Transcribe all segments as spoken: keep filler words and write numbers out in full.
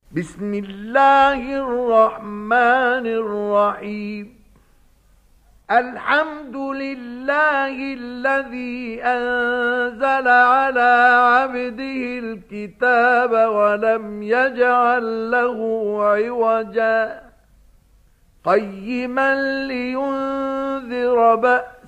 بسم الله الرحمن الرحيم. الحمد لله الذي أنزل على عبده الكتاب ولم يجعل له عوجا قيما لينذر بأسا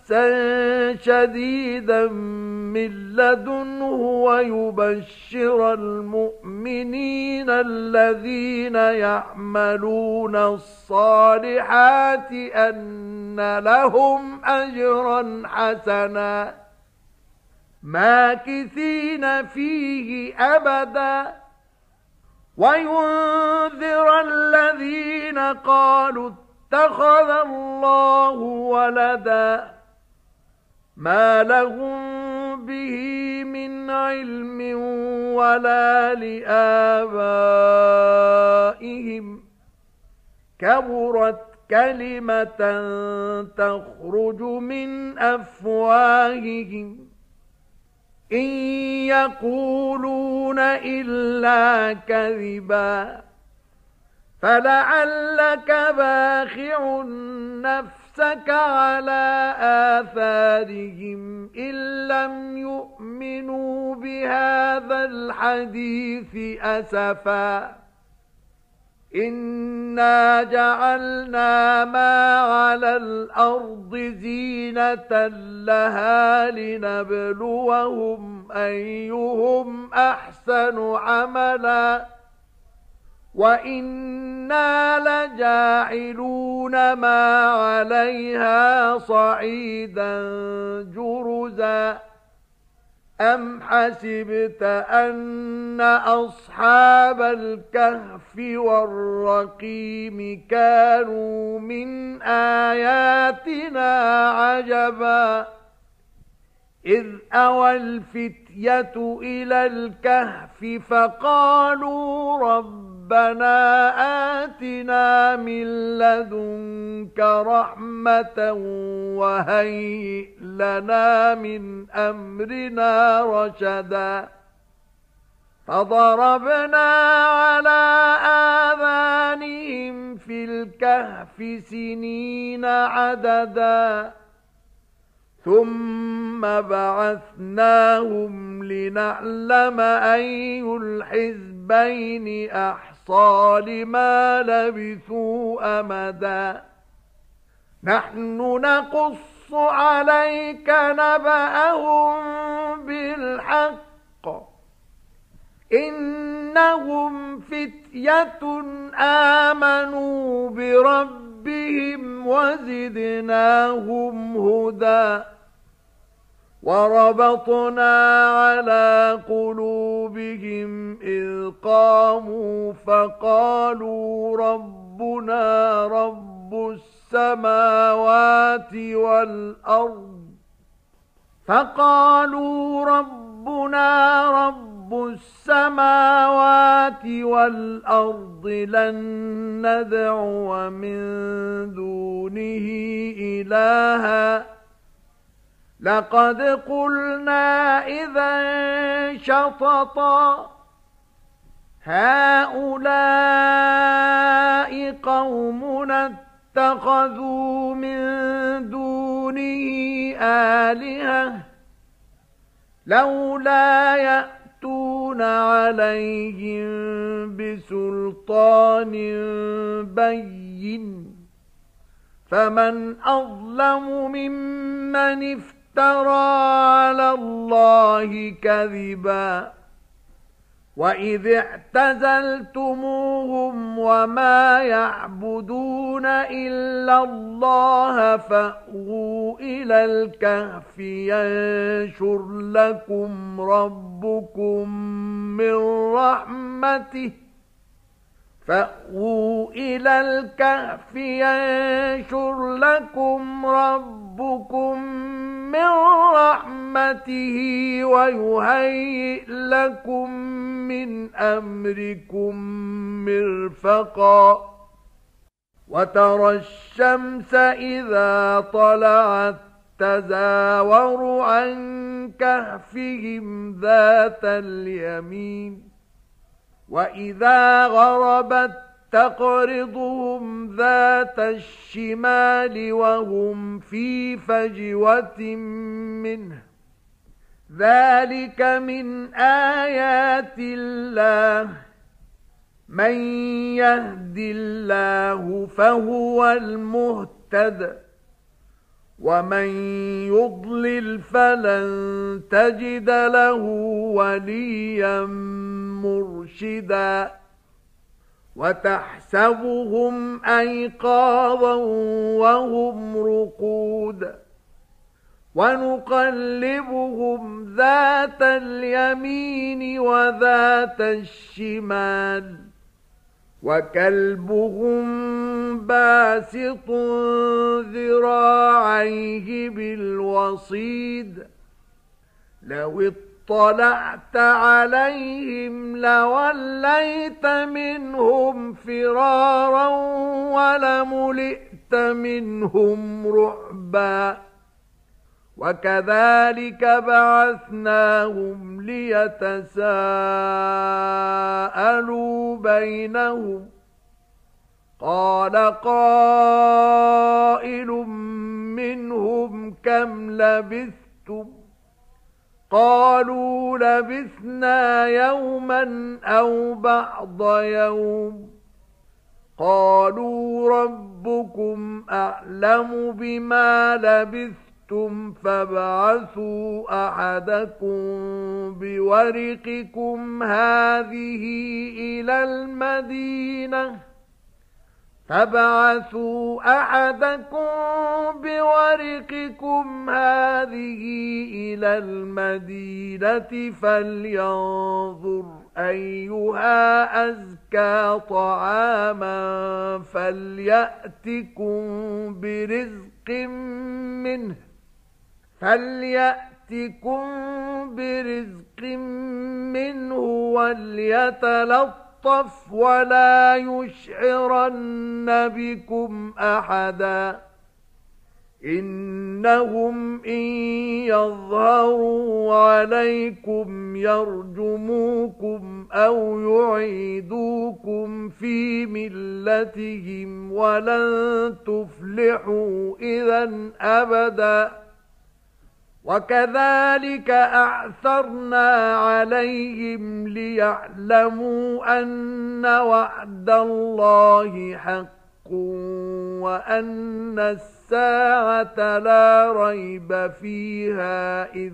شديدا من لدنه ويبشر المؤمنين الذين يعملون الصالحات أن لهم أجرا حسنا ماكثين فيه أبدا وينذر الذين قالوا اتخذ الله ولدا ما لهم به من علم ولا لآبائهم كبرت كلمة تخرج من أفواههم إن يقولون إلا كذبا فلعلك باخع نفسك على آثارهم إن لم يؤمنوا بهذا الحديث أسفا إنا جعلنا ما على الأرض زينة لها لنبلوهم أيهم أحسن عملا وإنا لجاعلون ما عليها صعيدا جرزا أم حسبت أن أصحاب الكهف والرقيم كانوا من آياتنا عجبا إذ أوى الفتية إلى الكهف فقالوا ربنا آتنا من لدنك رحمة وهيئ لنا من أمرنا رشدا فضربنا على آذانهم في الكهف سنين عددا ثم بعثناهم لنعلم أي الحزبين أحصى لما لبثوا أمدا نحن نقص عليك نبأهم بالحق إنهم فتية آمنوا بربهم وزدناهم هدى وربطنا على قلوبهم إذ قاموا فقالوا ربنا رب السماوات والأرض فقالوا ربنا رب السماوات والأرض لن ندعو من دونه إلها لقد قلنا إذا شططا هؤلاء قومنا اتخذوا من دونه آلهة لولا يأتون عليهم بسلطان بين فمن أظلم ممن افترى على الله كذبا وإذ اعتزلتموهم وما يعبدون إلا الله فأووا إلى الكهف ينشر لكم ربكم من رحمته فأووا إلى الكهف ينشر لكم ربكم من رحمته ويهيئ لكم من أمركم مرفقا وترى الشمس إذا طلعت تزاور عن كهفهم ذات اليمين وإذا غربت تقرضهم ذات الشمال وهم في فجوة منه ذلك من آيات الله من يهد الله فهو المهتد ومن يضلل فلن تجد له وليا مرشدا وتحسبهم أيقاظا وهم رقود ونقلبهم ذات اليمين وذات الشمال وكلبهم باسط ذراعيه بالوصيد لو اطلعت عليهم لوليت منهم فرارا ولملئت منهم رعبا وكذلك بعثناهم ليتساءلوا بينهم قال قائل منهم كم لبثتم قالوا لبثنا يوما أو بعض يوم قالوا ربكم أعلم بما لبثتم فابعثوا أحدكم بورقكم هذه إلى المدينة فابعثوا أحدكم بورقكم هذه إلى المدينة فلينظر أيها أزكى طعاما فليأتكم برزق منه فليأتكم برزق منه وليتلطف ولا يشعرن بكم أحدا إنهم إن يظهروا عليكم يرجموكم أو يعيدوكم في ملتهم ولن تفلحوا إذا أبدا وكذلك أعثرنا عليهم ليعلموا أن وعد الله حق وأن الساعة لا ريب فيها إذ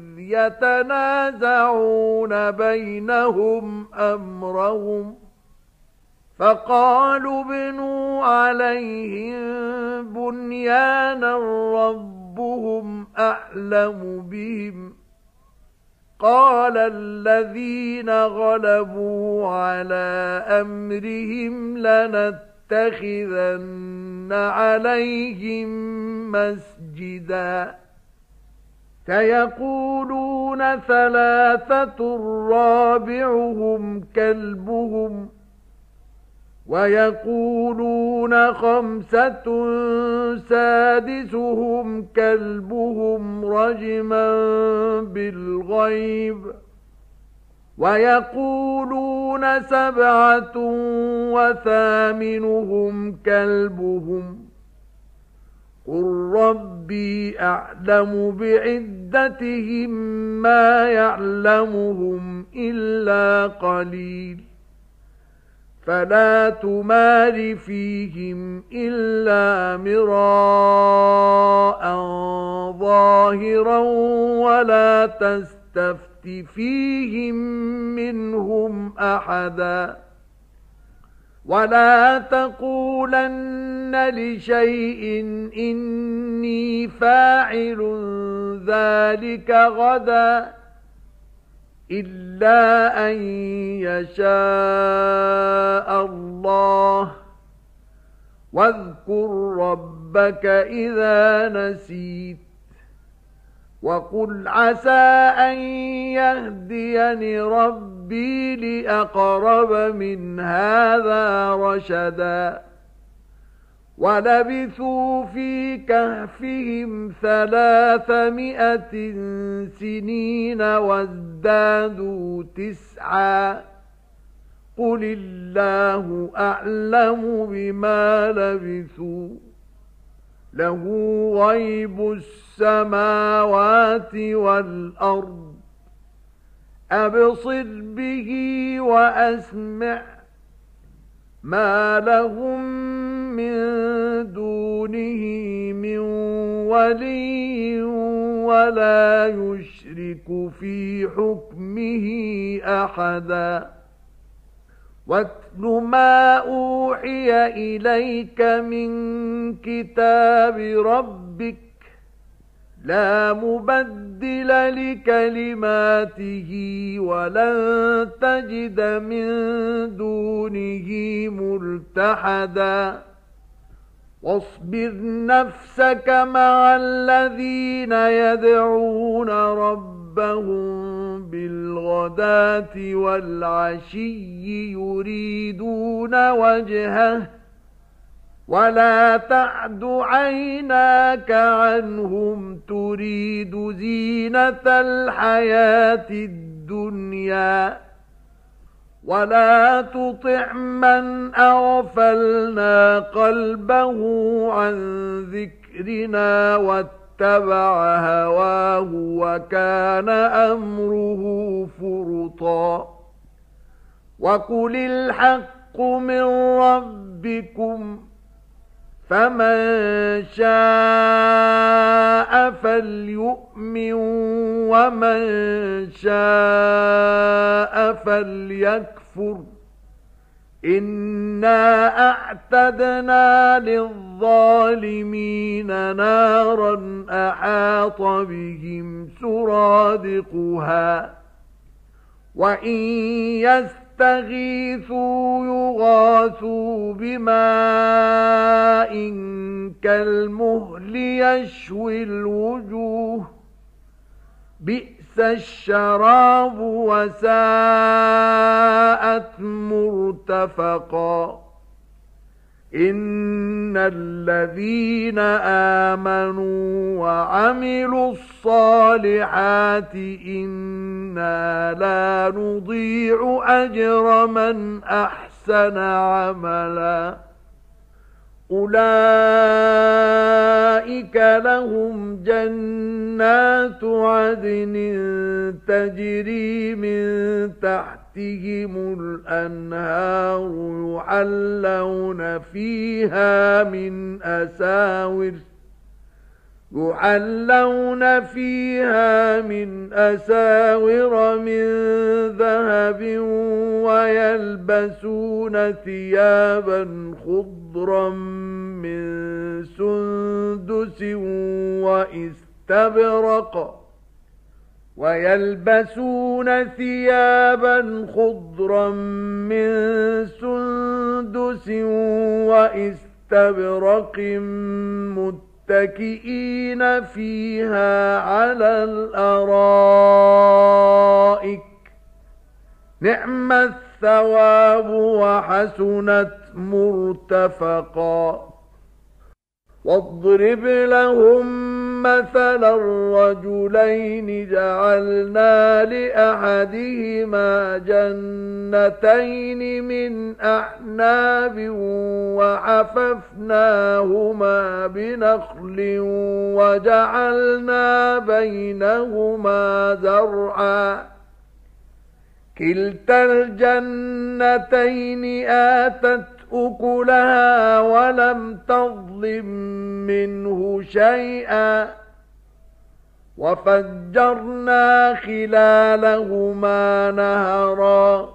يتنازعون بينهم أمرهم فقالوا ابنوا عليهم بنيانا ربهم أعلم بهم قال الذين غلبوا على أمرهم لنتخذن عليهم مسجدا سيقولون ثلاثة رابعهم كلبهم ويقولون خمسة سادسهم كلبهم رجما بالغيب ويقولون سبعة وثامنهم كلبهم قل ربي أعلم بعدتهم ما يعلمهم إلا قليل فلا تمار فيهم إلا مراء ظاهرا ولا تستفت فيهم منهم أحدا ولا تقولن لشيء إني فاعل ذلك غدا إلا أن يشاء الله واذكر ربك إذا نسيت وقل عسى أن يهديني ربي لأقرب من هذا رشدا ولبثوا في كهفهم ثلاثمائة سنين وازدادوا تسعا قل الله أعلم بما لبثوا له غيب السماوات والأرض أبصر به وأسمع ما لهم من دونه من ولي ولا يشرك في حكمه أحدا واتل ما أوحي إليك من كتاب ربك لا مبدل لكلماته ولن تجد من دونه ملتحدا واصبر نفسك مع الذين يدعون ربهم بالغداة والعشي يريدون وجهه ولا تعد عيناك عنهم تريد زينة الحياة الدنيا ولا تطع من أغفلنا قلبه عن ذكرنا واتبع هواه وكان أمره فرطا وقل الحق من ربكم فمن شاء فليؤمن ومن شاء فليكفر إنا أعتدنا للظالمين نارا أحاط بهم سرادقها وإن يستغيثوا يغاثوا بماء كالمهل يشوي الوجوه بئس الشراب وساءت مرتفقا إن الذين آمنوا وعملوا الصالحات إنا لا نضيع أجر من أحسن عملا أولئك لهم جنات عدن تجري من تحتهم الأنهار يحلون فيها من أساور يحلون فيها من أساور من ذهب ويلبسون ثيابا خضرا من سندس وإستبرق ويلبسون ثيابا خضرا من سندس وإستبرق متكئين فيها على الأرائك نعم الثواب وحسنت مرتفقا واضرب لهم مثلا الرجلين جعلنا لأحدهما جنتين من أعناب وحففناهما بنخل وجعلنا بينهما زرعا كلتا الجنتين آتت أكلها ولم تظلم منه شيئا وفجرنا خلالهما نهرا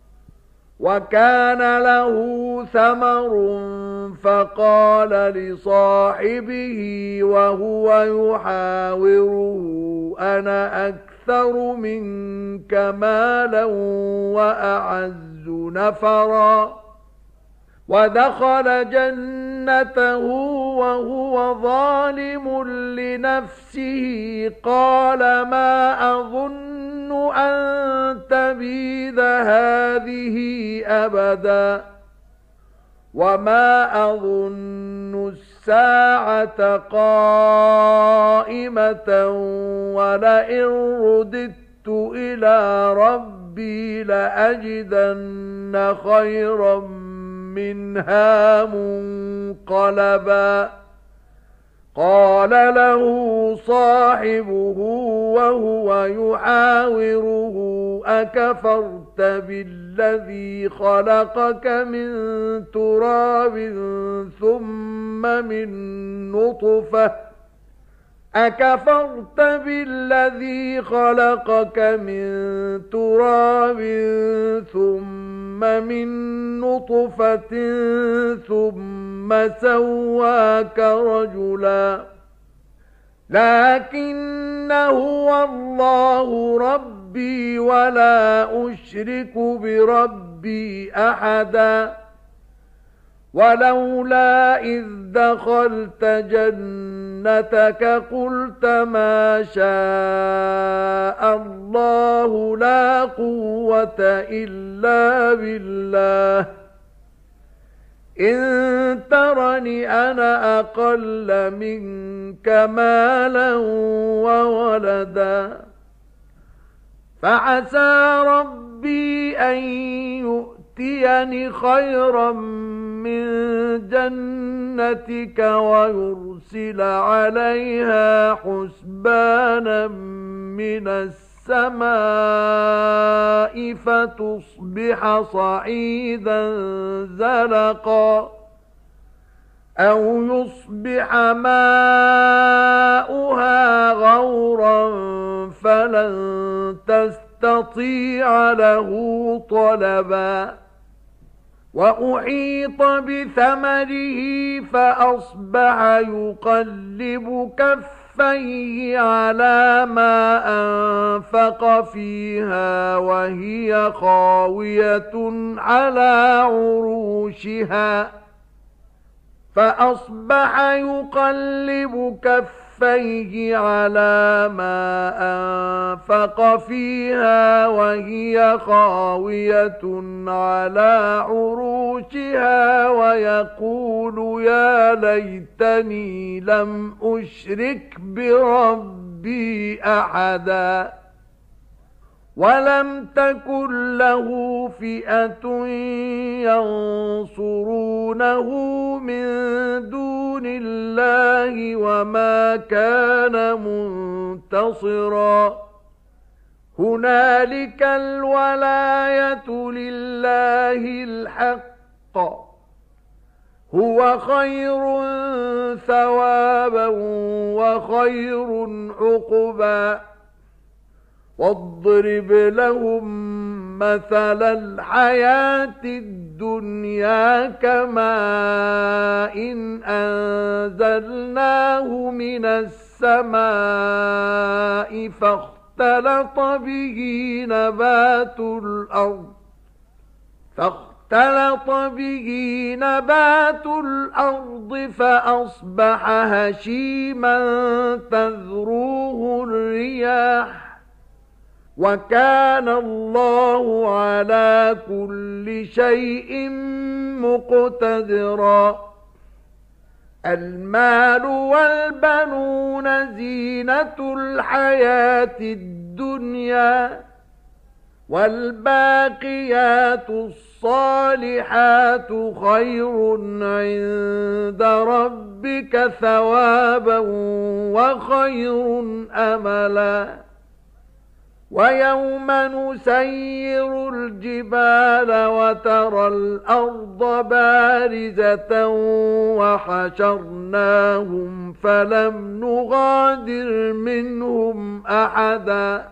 وكان له ثمر فقال لصاحبه وهو يحاوره أنا أكثر منك مالا وأعز نفرا ودخل جنته وهو ظالم لنفسه قال ما أظن أن تبيد هذه أبدا وما أظن الساعة قائمة ولئن رددت إلى ربي ربي لأجدن خيرا منها منقلبا قال له صاحبه وهو يحاوره أكفرت بالذي خلقك من تراب ثم من نطفة أكفرت بالذي خلقك من تراب ثم من نطفة ثم سواك رجلا لكن هو الله ربي ولا أشرك بربي أحدا ولولا إذ دخلت جنتك قلت ما شاء الله لا قوة إلا بالله إن ترني أنا أقل منك مالا وولدا فعسى ربي أن يؤتيني خيرا من جنتك ويرسل عليها حسبانا من السماء فتصبح صعيدا زلقا أو يصبح ماؤها غورا فلن تستطيع له طلبا وأحيط بثمره فأصبح يقلب كفيه على ما أنفق فيها وهي خاوية على عروشها فأصبح يقلب كفيه على ما أنفق فيها وهي خاوية على عروشها ويقول يا ليتني لم أشرك بربي أحدا ولم تكن له فئة ينصرونه من دون الله وما كان منتصرا هنالك الولاية لله الحق هو خير ثوابا وخير عقبا واضرب لهم مثل الحياة الدنيا كماء إن أنزلناه من السماء فاختلط به نبات الأرض فاختلط به نبات الأرض فأصبح هشيما تذروه الرياح وكان الله على كل شيء مقتدرا المال والبنون زينة الحياة الدنيا والباقيات الصالحات خير عند ربك ثوابا وخير أملا ويوم نسير الجبال وترى الأرض بارزة وحشرناهم فلم نغادر منهم أحدا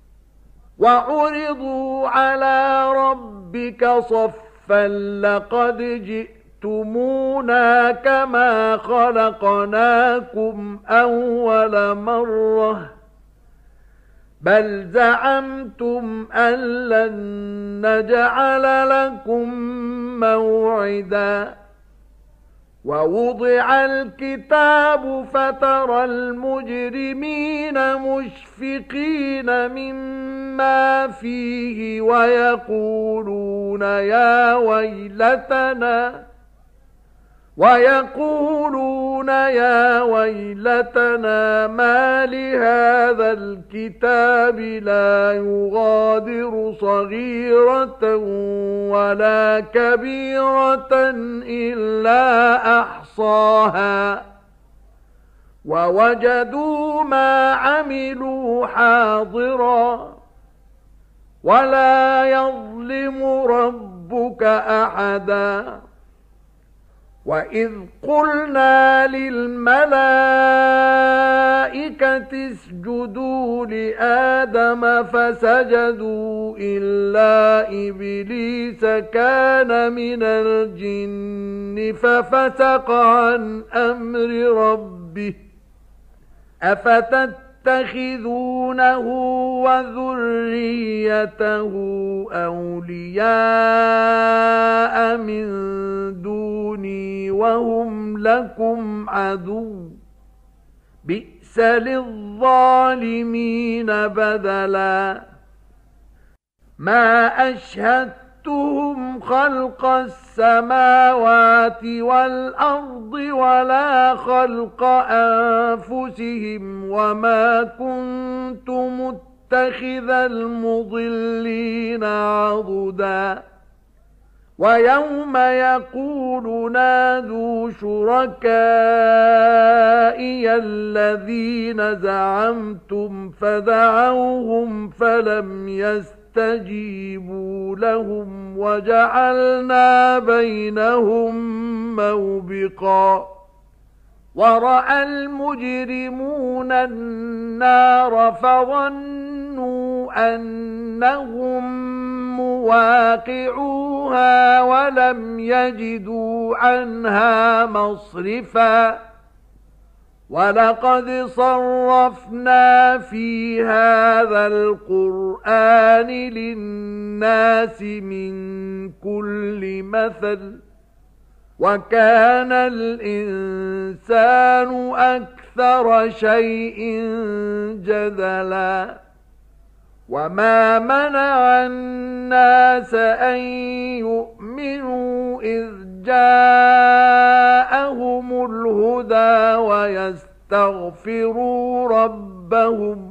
وعرضوا على ربك صفا لقد جئتمونا كما خلقناكم أول مرة بل زعمتم أن لن نجعل لكم موعدا ووضع الكتاب فترى المجرمين مشفقين مما فيه ويقولون يا ويلتنا ويقولون يا ويلتنا ما لهذا الكتاب لا يغادر صغيرة ولا كبيرة إلا أحصاها ووجدوا ما عملوا حاضرا ولا يظلم ربك أحدا وإذ قلنا للملائكة اسجدوا لآدم فسجدوا إلا إبليس كان من الجن ففسق عن أمر ربه أفتتخذونه وذريته أولياء من دوني وهم لكم عدو بئس للظالمين بدلا ما أشهدتهم خلق السماوات والأرض ولا خلق أنفسهم وما كنت متخذ المضلين عضدا ويوم يقول نادوا شركائي الذين زعمتم فدعوهم فلم يستجيبوا لهم وجعلنا بينهم موبقا ورأى المجرمون النار فظنوا أنهم مواقعوها ولم يجدوا عنها مصرفا ولقد صرفنا في هذا القرآن للناس من كل مثل وكان الإنسان أكثر شيء جدلا وما منع الناس أن يؤمنوا إذ جاءهم الهدى ويستغفروا ربهم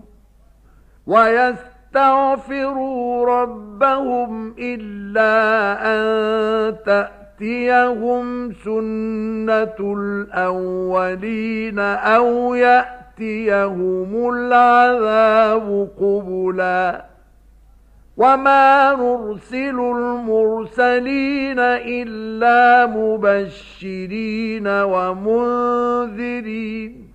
ويستغفروا ربهم إلا أن تأتيهم سنة الأولين أو يأتيهم العذاب قبلا وما نرسل المرسلين إلا مبشرين ومنذرين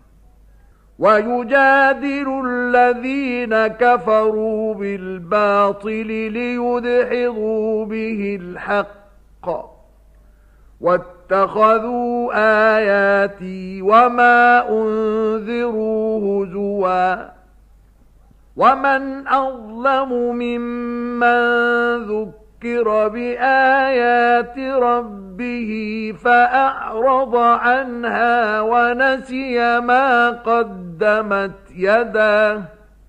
ويجادل الذين كفروا بالباطل ليدحضوا به الحق واتخذوا آياتي وما أنذروا هزوا ومن أظلم ممن ذكر بآيات ربه فأعرض عنها ونسي ما قدمت يداه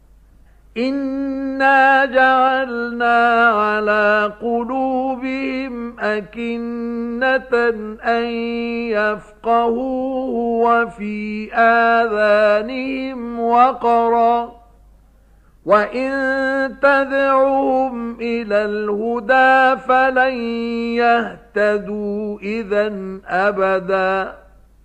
إنا جعلنا على قلوبهم أكنة أن يفقهوه وفي آذانهم وقرا وإن تدعوهم إلى الهدى فلن يهتدوا إذن أبدا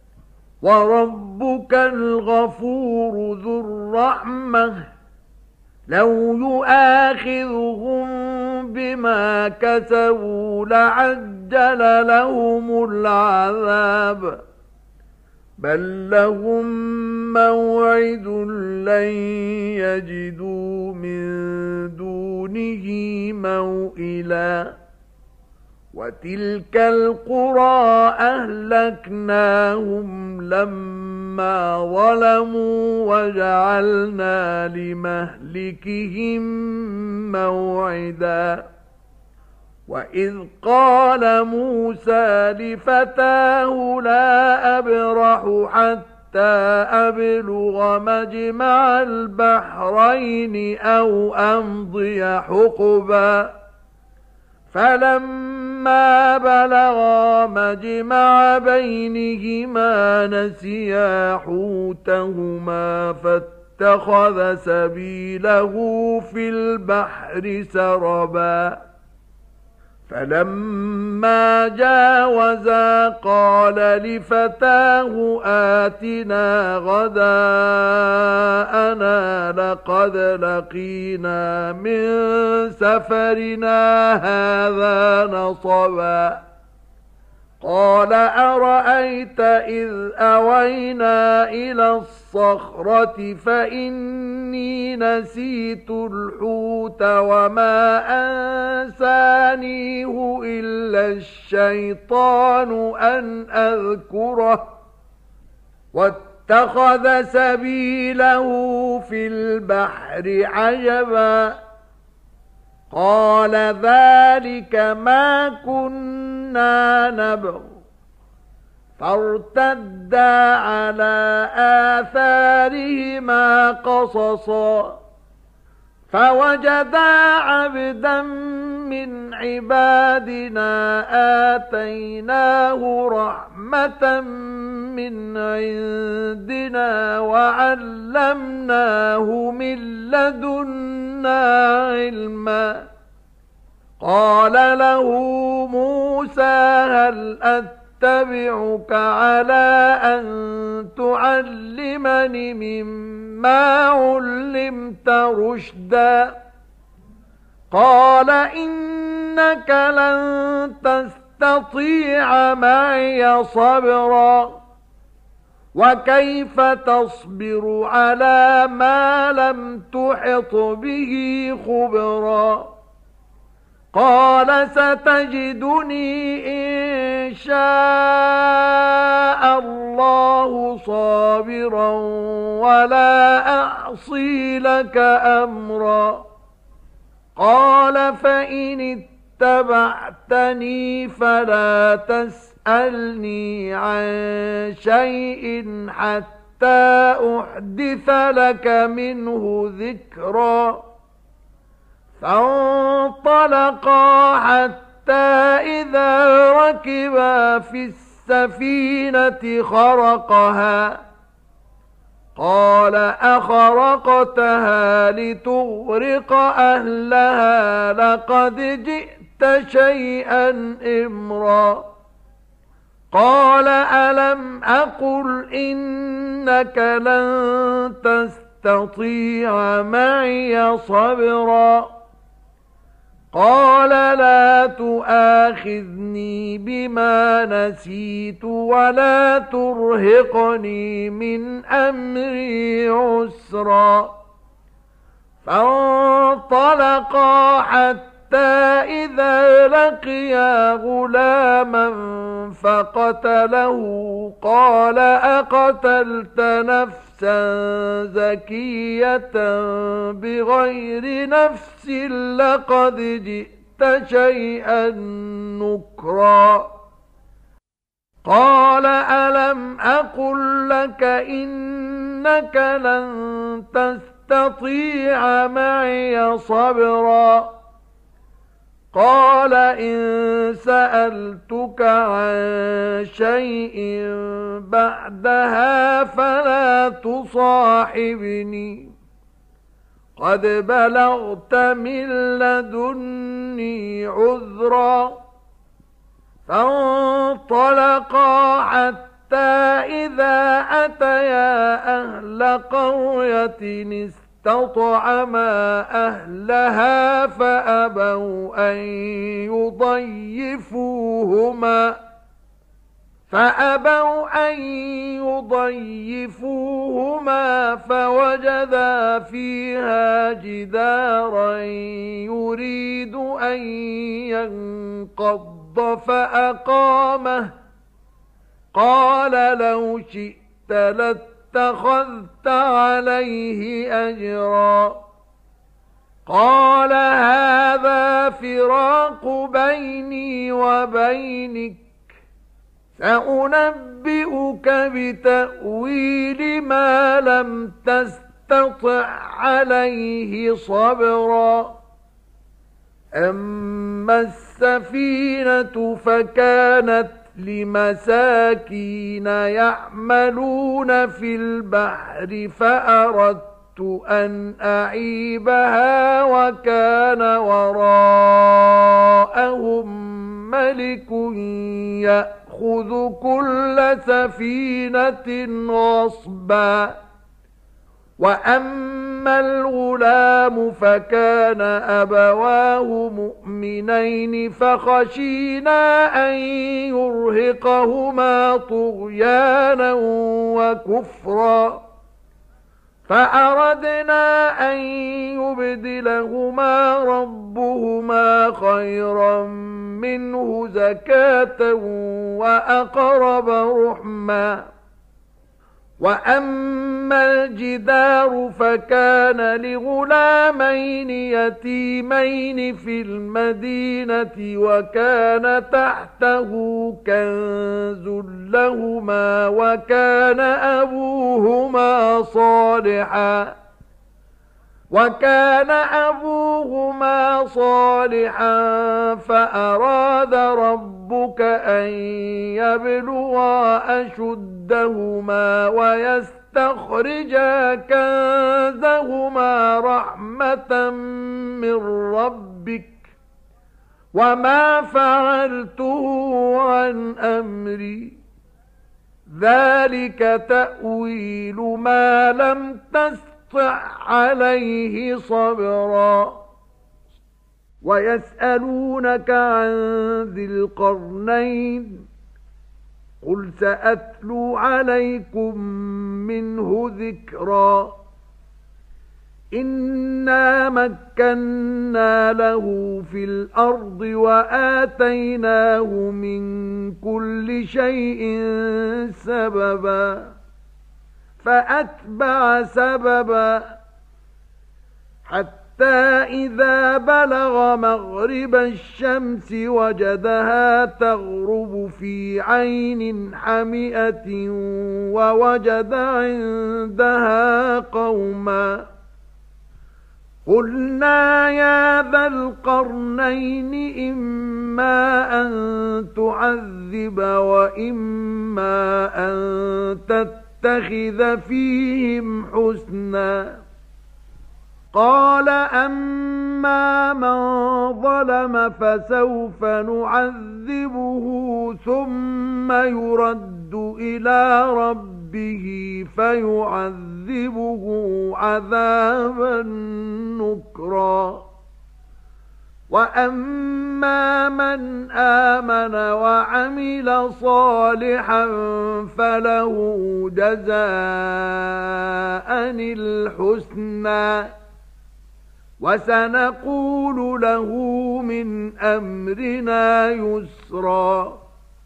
وربك الغفور ذو الرحمة لو يؤاخذهم بما كسبوا لعجل لهم العذاب بل لهم موعد لن يجدوا من دونه موئلا وتلك القرى أهلكناهم لما ظلموا وجعلنا لمهلكهم موعدا وإذ قال موسى لفتاه لا أبرح حتى أبلغ مجمع البحرين أو أمضي حقبا فلما فلما بلغا مجمع بينهما نسيا حوتهما فاتخذ سبيله في البحر سربا فلما جاوزا قال لفتاه آتنا غداءنا لقد لقينا من سفرنا هذا نصبا قال أرأيت إذ أوينا إلى الصخرة فإني نسيت الحوت وما أنسانيه إلا الشيطان أن أذكره واتخذ سبيله في البحر عجبا قال ذلك ما كنا نبغ فارتدا على آثارهما قصصا فوجدا عبدا من عبادنا آتيناه رحمة من عندنا وعلمناه من لدنا علما قال له موسى هل أتبعك على أن تعلمني مما علمت رشدا قال إنك لن تستطيع معي صبرا وكيف تصبر على ما لم تحط به خبرا قال ستجدني إن شاء الله صابرا ولا أعصي لك أمرا قال فإن اتبعتني فلا تسألني عن شيء حتى أحدث لك منه ذكرا فانطلقا حتى إذا ركبا في السفينة خرقها قال أخرقتها لتغرق أهلها لقد جئت شيئا إمرا قال ألم أقل إنك لن تستطيع معي صبرا قال لا تؤاخذني بما نسيت ولا ترهقني من أمري عسرا فانطلقا حتى إذا لقيا غلاما فقتله قال أقتلت نفسا زكية بغير نفس لقد جئت شيئا نكرا قال ألم أقل لك إنك لن تستطيع معي صبرا قال إن سألتك عن شيء بعدها فلا تصاحبني قد بلغت من لدني عذرا فانطلقا حتى إذا أتيا أهل قرية استطعما أهلها فأبوا أن يضيفوهما فأبوا أن يضيفوهما فوجدا فيها جدارا يريد أن ينقض فأقامه قال لو شئت لاتخذت عليه أجرا قال هذا فراق بيني وبينك سأنبئك بتأويل ما لم تستطع عليه صبرا أما السفينة فكانت لمساكين يعملون في البحر فأردت أن أعيبها وكان وراءهم ملك يأخذ كل سفينة غصبا وأما الغلام فكان أبواه مؤمنين فخشينا أن يرهقهما طغيانا وكفرا فأردنا أن يبدلهما ربهما خيرا منه زكاة وأقرب رحما وأما الجدار فكان لغلامين يتيمين في المدينة وكان تحته كنز لهما وكان أبوهما صالحا وكان أبوهما صالحا فأراد ربك أن يبلغا أشدهما ويستخرجا كنزهما رحمة من ربك وما فعلته عن أمري ذلك تأويل ما لم تستطع عليه صبرا ويسألونك عن ذي القرنين قل سأتلو عليكم منه ذكرا إنا مكنا له في الأرض وآتيناه من كل شيء سببا فأتبع سببا حتى إذا بلغ مغرب الشمس وجدها تغرب في عين حمئة ووجد عندها قوما قلنا يا ذا القرنين إما أن تعذب وإما أن تتخذ فيهم حسنا قال أما من ظلم فسوف نعذبه ثم يرد إلى ربه فيعذبه عذابا نكرا وأما من آمن وعمل صالحا فله جزاء الحسنى وسنقول له من أمرنا يسرا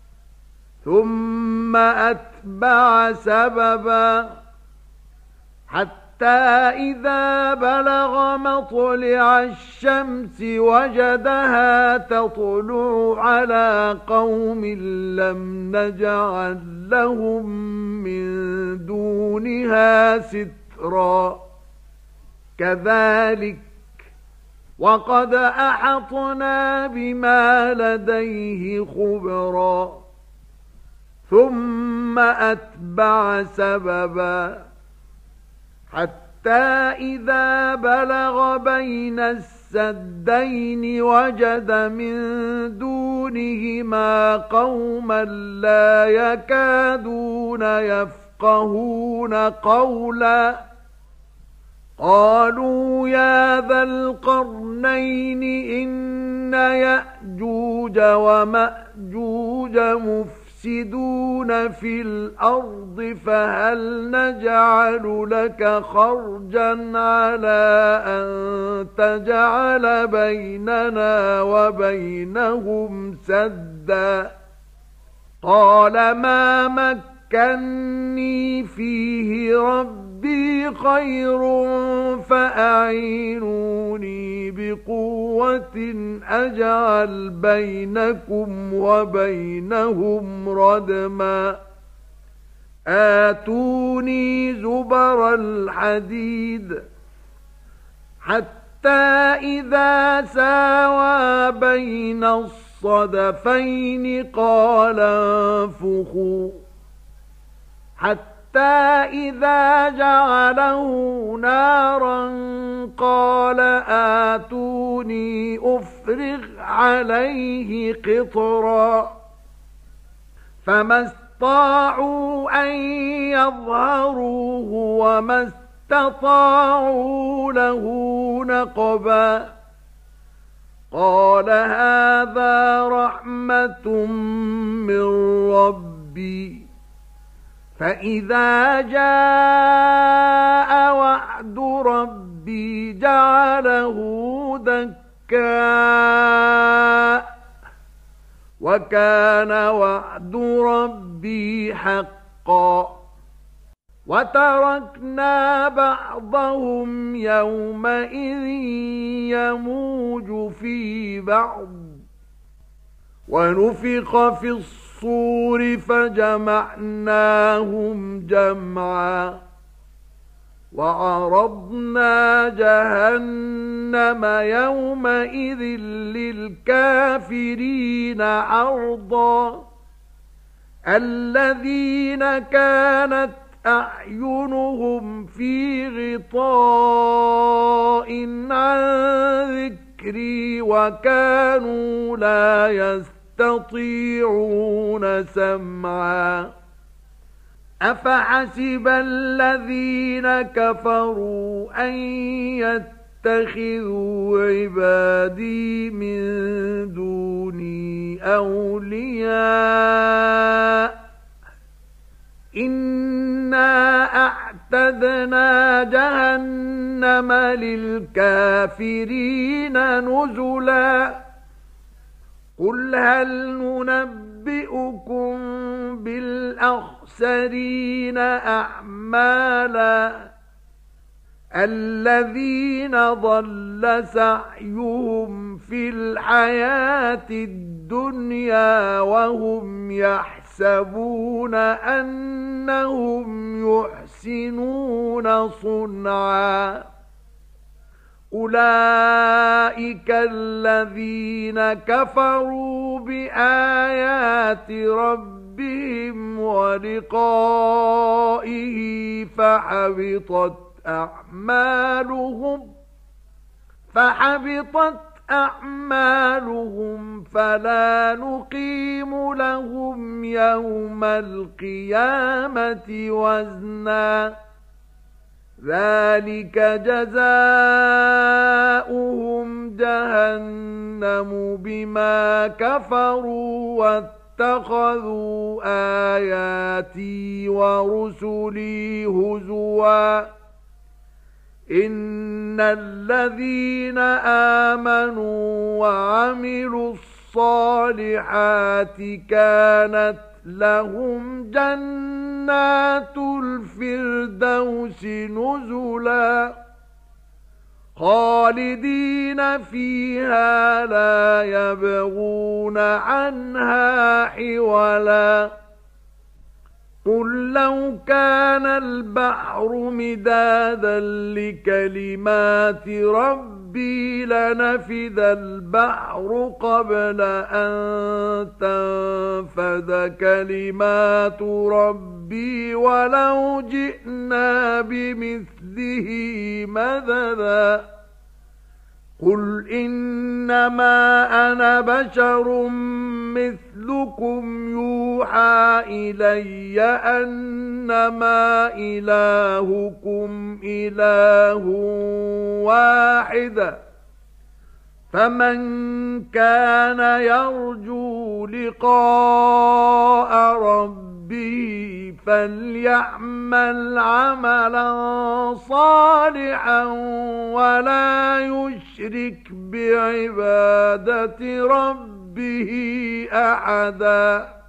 ثم أتبع سببا حتى إذا بلغ مطلع الشمس وجدها تطلع على قوم لم نجعل لهم من دونها سترا كذلك وقد أحطنا بما لديه خبرا ثم أتبع سببا حتى إذا بلغ بين السدين وجد من دونهما قوما لا يكادون يفقهون قولا قالوا يا ذا القرنين إن يأجوج ومأجوج مفسدون في الأرض فهل نجعل لك خرجا على أن تجعل بيننا وبينهم سدا قال ما مكني فيه ربي خير فأعينوني بقوة أجعل بينكم وبينهم ردما آتوني زبر الحديد حتى إذا ساوى بين الصدفين قال انفخوا حتى إذا جعله نارا قال آتوني أفرغ عليه قطرا فما استطاعوا أن يظهروه وما استطاعوا له نقبا قال هذا رحمة من ربي فإذا جاء وعد ربي جعله دكاء وكان وعد ربي حقا وتركنا بعضهم يومئذ يموج في بعض ونفخ في الصور فجمعناهم جمعا وعرضنا جهنم يومئذ للكافرين عرضا الذين كانت أعينهم في غطاء عن ذكري وكانوا لا يستطيعون سمعا أفحسب الذين كفروا أن يتخذوا عبادي من دوني أولياء إنا أعتدنا جهنم للكافرين نزلا قل هل ننبئكم بالأخسرين أعمالا الذين ضل سعيهم في الحياة الدنيا وهم يحسبون أنهم يحسنون صنعا أولئك الذين كفروا بآيات ربهم ولقائه فحبطت أعمالهم فحبطت أعمالهم فلا نقيم لهم يوم القيامة وزنا ذلك جزاؤهم جهنم بما كفروا واتخذوا آياتي ورسلي هزوا إن الذين آمنوا وعملوا الصالحات كانت لهم جنات الفردوس نزلا خالدين فيها لا يبغون عنها حولا قل لو كان البحر مدادا لكلمات ربي لنفد البحر قبل أن تنفد كلمات ربي ولو جئنا بمثله مددا قل إنما أنا بشر مثلكم يوحى إلي أنما إلهكم إله واحد فمن كان يرجو لقاء ربه فليعمل عملا صالحا ولا يشرك بعبادة ربه أحدا.